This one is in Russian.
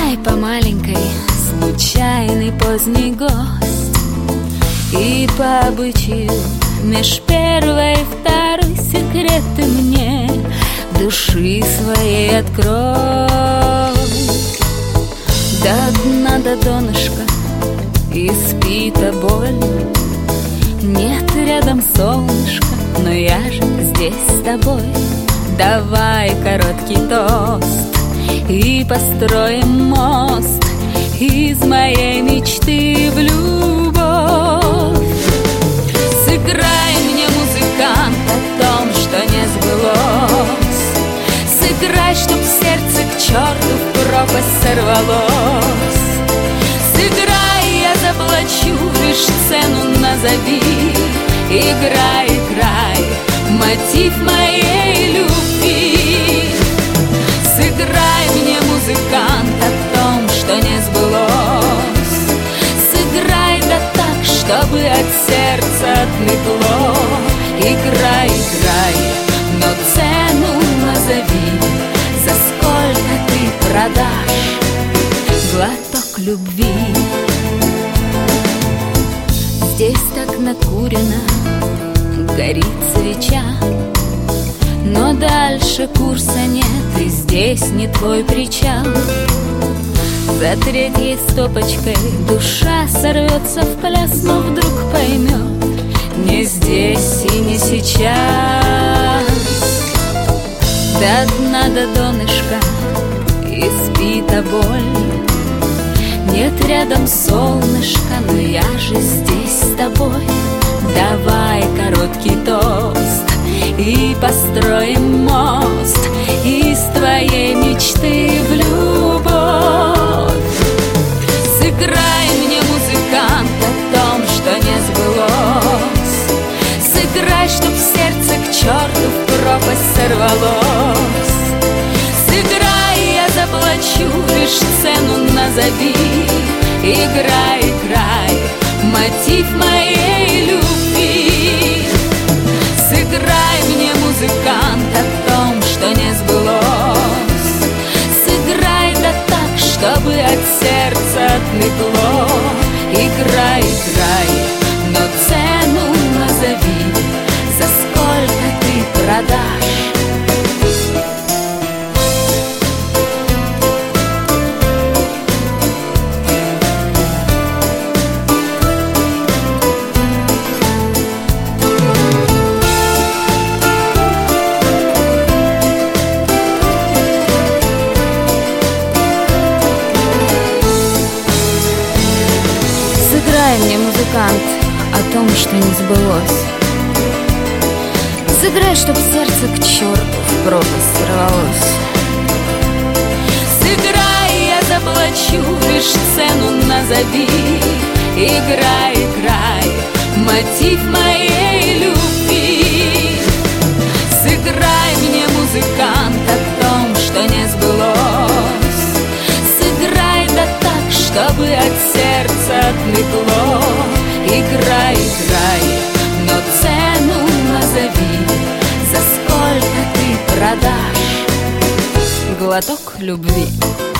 Гуляй по маленькой, случайный поздний гость, и по обычаю меж первой и второй секреты мне души своей открой. До дна, до донышка испита боль. Нет рядом солнышка, но я же здесь с тобой. Давай короткий тост и построим мост из моей мечты в любовь. Сыграй мне, музыкант, о том, что не сбылось. Сыграй, чтоб сердце к черту в пропасть сорвалось. Сыграй, я заплачу, лишь цену назови. Играй, играй, мотив моей любви. Сыграй мне, музыкант, о том, что не сбылось. Сыграй да так, чтобы от сердца отлегло. Играй, играй, но цену назови. За сколько ты продашь глоток любви? Здесь так накурено, горит свеча, но дальше курса нет, и здесь не твой причал. За третьей стопочкой душа сорвется в пляс, но вдруг поймет: не здесь и не сейчас. До дна, до донышка испита боль. Нет рядом солнышка, но я же здесь с тобой. Давай короткий тост и построим мост из твоей мечты в любовь. Сыграй мне, музыкант, о том, что не сбылось. Сыграй, чтоб сердце к черту в пропасть сорвалось. Сыграй, я заплачу, лишь цену назови. Играй, играй, мотив моей любви. Сыграй мне, музыкант, о том, что не сбылось. Сыграй да так, чтобы от сердца отлегло. Играй, играй, но цену назови. За сколько ты продашь? Сыграй мне, музыкант, о том, что не сбылось. Сыграй, чтоб сердце к черту в пропасть сорвалось. Сыграй, я заплачу, лишь цену назови. Играй, играй, мотив моей любви. Сыграй мне, музыкант, о том, что не сбылось. Сыграй да так, чтобы от сердца отлегло. Играй, играй, но цену назови. За сколько ты продашь глоток любви?